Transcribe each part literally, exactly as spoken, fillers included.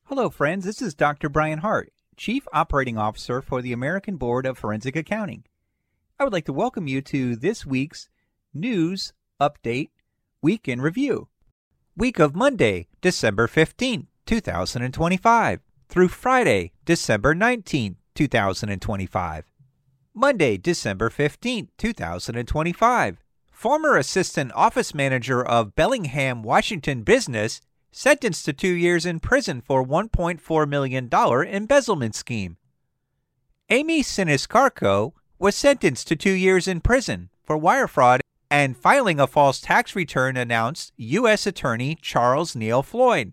Hello, friends. This is Doctor Brian Hart, Chief Operating Officer for the American Board of Forensic Accounting. I would like to welcome you to this week's News Update Week in Review. Week of Monday, December fifteenth, two thousand twenty-five through Friday, December nineteenth, two thousand twenty-five. Monday, December fifteenth, two thousand twenty-five. Former Assistant Office Manager of Bellingham, Washington Business sentenced to two years in prison for one point four million dollars embezzlement scheme. Amy Siniscarco was sentenced to two years in prison for wire fraud and filing a false tax return, announced U S Attorney Charles Neal Floyd.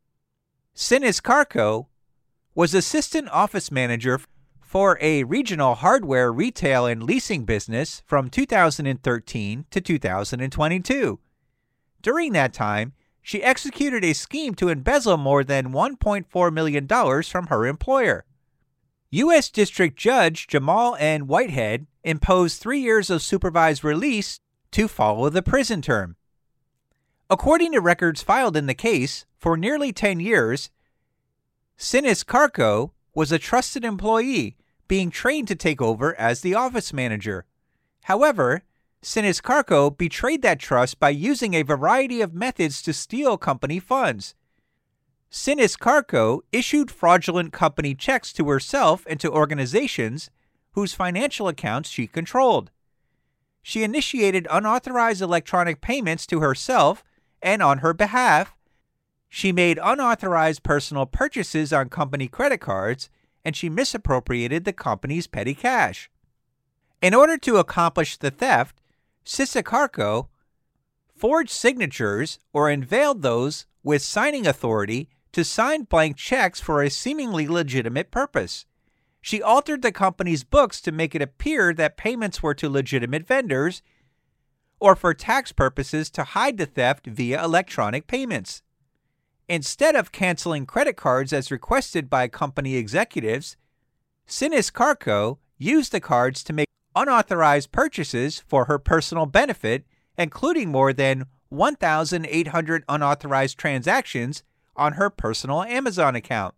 Siniscarco was Assistant Office Manager for a regional hardware retail and leasing business from two thousand thirteen to two thousand twenty-two. During that time, she executed a scheme to embezzle more than one point four million dollars from her employer. U S District Judge Jamal N. Whitehead imposed three years of supervised release to follow the prison term. According to records filed in the case, for nearly ten years, Siniscarco was a trusted employee being trained to take over as the office manager. However, Siniscarco betrayed that trust by using a variety of methods to steal company funds. Siniscarco issued fraudulent company checks to herself and to organizations whose financial accounts she controlled. She initiated unauthorized electronic payments to herself and on her behalf. She made unauthorized personal purchases on company credit cards, and she misappropriated the company's petty cash. In order to accomplish the theft, Siniscarco forged signatures or unveiled those with signing authority to sign blank checks for a seemingly legitimate purpose. She altered the company's books to make it appear that payments were to legitimate vendors or for tax purposes to hide the theft via electronic payments. Instead of canceling credit cards as requested by company executives, Siniscarco used the cards to make unauthorized purchases for her personal benefit, including more than one thousand eight hundred unauthorized transactions on her personal Amazon account.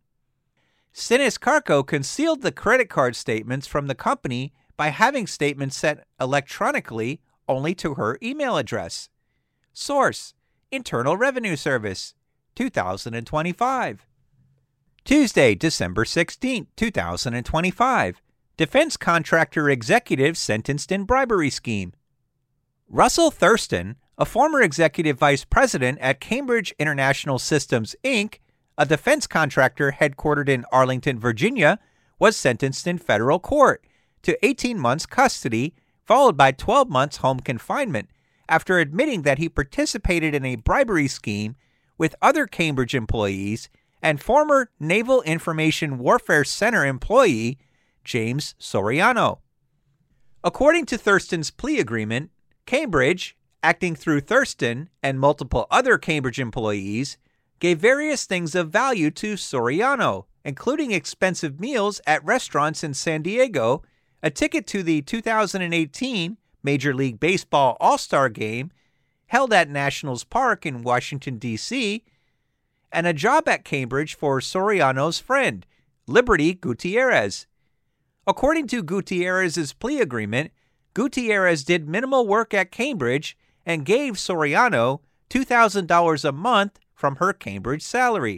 Siniscarco concealed the credit card statements from the company by having statements sent electronically only to her email address. Source: Internal Revenue Service, two thousand twenty-five. Tuesday, December sixteenth, two thousand twenty-five. Defense contractor executive sentenced in bribery scheme. Russell Thurston, a former executive vice president at Cambridge International Systems, Incorporated, a defense contractor headquartered in Arlington, Virginia, was sentenced in federal court to eighteen months custody, followed by twelve months home confinement, after admitting that he participated in a bribery scheme with other Cambridge employees and former Naval Information Warfare Center employee James Soriano. According to Thurston's plea agreement, Cambridge, acting through Thurston and multiple other Cambridge employees, gave various things of value to Soriano, including expensive meals at restaurants in San Diego, a ticket to the two thousand eighteen Major League Baseball All-Star Game held at Nationals Park in Washington, D C, and a job at Cambridge for Soriano's friend, Liberty Gutierrez. According to Gutierrez's plea agreement, Gutierrez did minimal work at Cambridge and gave Soriano two thousand dollars a month from her Cambridge salary.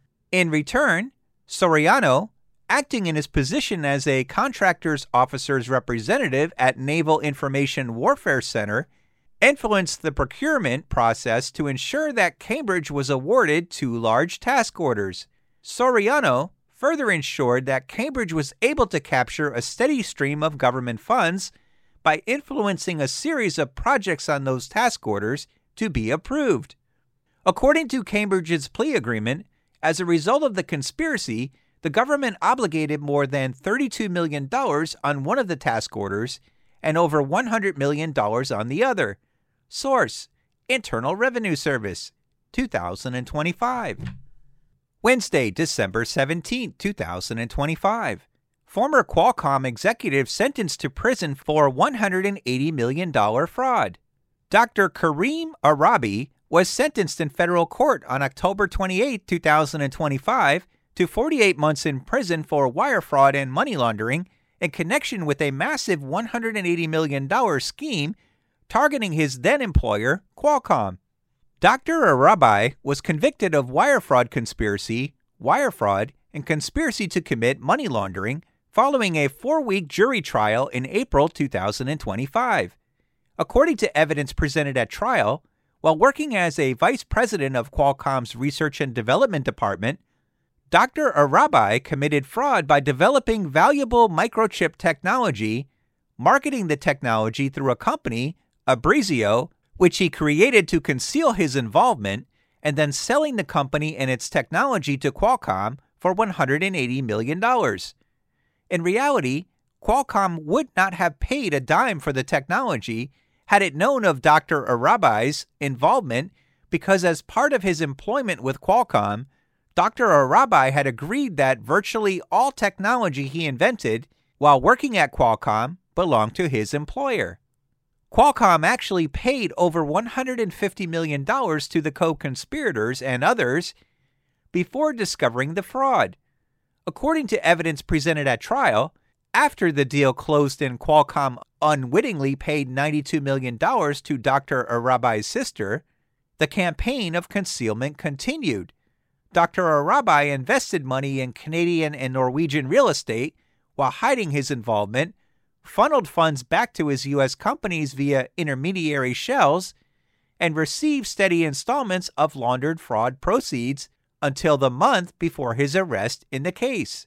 In return, Soriano, acting in his position as a contractor's officer's representative at Naval Information Warfare Center, influenced the procurement process to ensure that Cambridge was awarded two large task orders. Soriano further ensured that Cambridge was able to capture a steady stream of government funds by influencing a series of projects on those task orders to be approved. According to Cambridge's plea agreement, as a result of the conspiracy, the government obligated more than thirty-two million dollars on one of the task orders and over one hundred million dollars on the other. Source: Internal Revenue Service, two thousand twenty-five. Wednesday, December seventeenth, two thousand twenty-five. Former Qualcomm executive sentenced to prison for one hundred eighty million dollars fraud. Doctor Kareem Arabi was sentenced in federal court on October twenty-eighth, two thousand twenty-five to forty-eight months in prison for wire fraud and money laundering in connection with a massive one hundred eighty million dollars scheme targeting his then-employer, Qualcomm. Doctor Irabai was convicted of wire fraud conspiracy, wire fraud, and conspiracy to commit money laundering following a four-week jury trial in April two thousand twenty-five. According to evidence presented at trial, while working as a vice president of Qualcomm's Research and Development Department, Doctor Irabai committed fraud by developing valuable microchip technology, marketing the technology through a company, Abrizio, which he created to conceal his involvement, and then selling the company and its technology to Qualcomm for one hundred eighty million dollars. In reality, Qualcomm would not have paid a dime for the technology had it known of Doctor Irabai's involvement, because as part of his employment with Qualcomm, Doctor Irabai had agreed that virtually all technology he invented while working at Qualcomm belonged to his employer. Qualcomm actually paid over one hundred fifty million dollars to the co-conspirators and others before discovering the fraud. According to evidence presented at trial, after the deal closed and Qualcomm unwittingly paid ninety-two million dollars to Doctor Irabai's sister, the campaign of concealment continued. Doctor Irabai invested money in Canadian and Norwegian real estate while hiding his involvement, funneled funds back to his U S companies via intermediary shells, and received steady installments of laundered fraud proceeds until the month before his arrest in the case.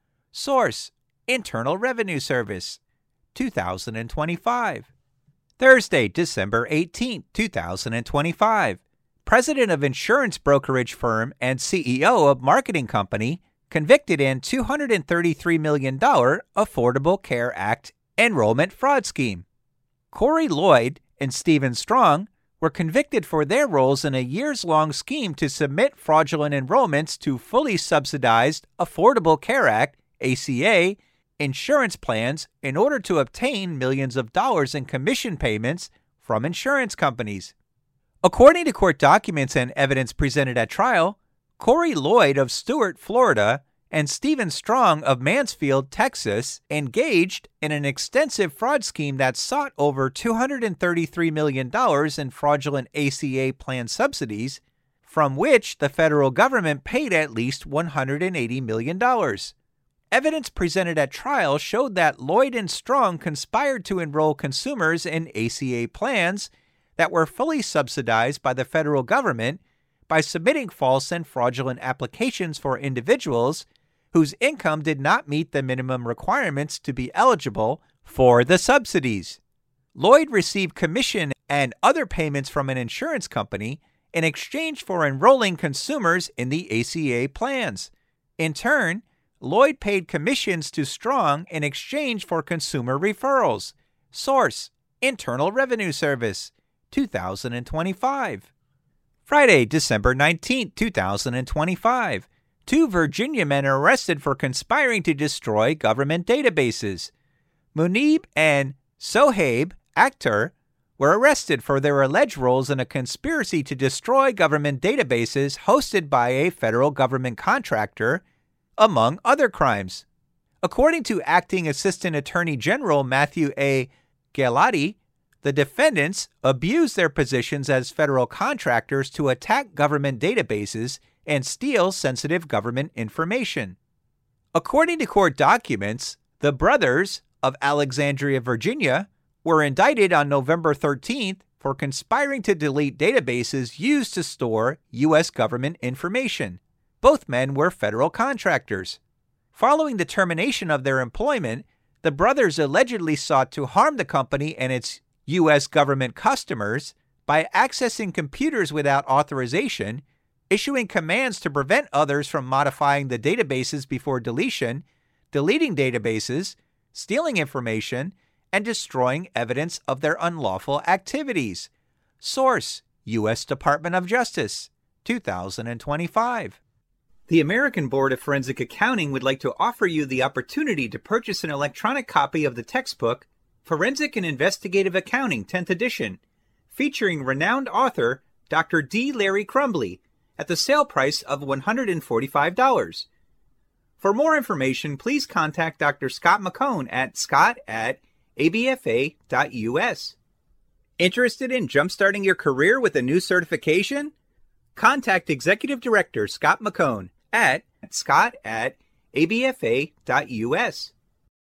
Source: Internal Revenue Service, two thousand twenty-five. Thursday, December eighteenth, two thousand twenty-five. President of insurance brokerage firm and C E O of marketing company convicted in two hundred thirty-three million dollars Affordable Care Act enrollment fraud scheme. Corey Lloyd and Stephen Strong were convicted for their roles in a years-long scheme to submit fraudulent enrollments to fully subsidized Affordable Care Act, A C A, insurance plans in order to obtain millions of dollars in commission payments from insurance companies. According to court documents and evidence presented at trial, Corey Lloyd of Stuart, Florida, and Stephen Strong of Mansfield, Texas, engaged in an extensive fraud scheme that sought over two hundred thirty-three million dollars in fraudulent A C A plan subsidies, from which the federal government paid at least one hundred eighty million dollars. Evidence presented at trial showed that Lloyd and Strong conspired to enroll consumers in A C A plans that were fully subsidized by the federal government by submitting false and fraudulent applications for individuals whose income did not meet the minimum requirements to be eligible for the subsidies. Lloyd received commission and other payments from an insurance company in exchange for enrolling consumers in the A C A plans. In turn, Lloyd paid commissions to Strong in exchange for consumer referrals. Source: Internal Revenue Service, two thousand twenty-five. Friday, December nineteenth, two thousand twenty-five. Two Virginia men are arrested for conspiring to destroy government databases. Munib and Sohaib Akhtar were arrested for their alleged roles in a conspiracy to destroy government databases hosted by a federal government contractor, among other crimes. According to Acting Assistant Attorney General Matthew A. Ghilardi, the defendants abused their positions as federal contractors to attack government databases and steal sensitive government information. According to court documents, the brothers of Alexandria, Virginia, were indicted on November thirteenth for conspiring to delete databases used to store U S government information. Both men were federal contractors. Following the termination of their employment, the brothers allegedly sought to harm the company and its U S government customers by accessing computers without authorization, issuing commands to prevent others from modifying the databases before deletion, deleting databases, stealing information, and destroying evidence of their unlawful activities. Source: U S Department of Justice, two thousand twenty-five. The American Board of Forensic Accounting would like to offer you the opportunity to purchase an electronic copy of the textbook Forensic and Investigative Accounting, tenth edition, featuring renowned author Doctor D. Larry Crumbly, at the sale price of one hundred forty-five dollars. For more information, please contact Doctor Scott McCone at scott at a b f a dot u s. Interested in jumpstarting your career with a new certification? Contact Executive Director Scott McCone at scott at a b f a dot u s.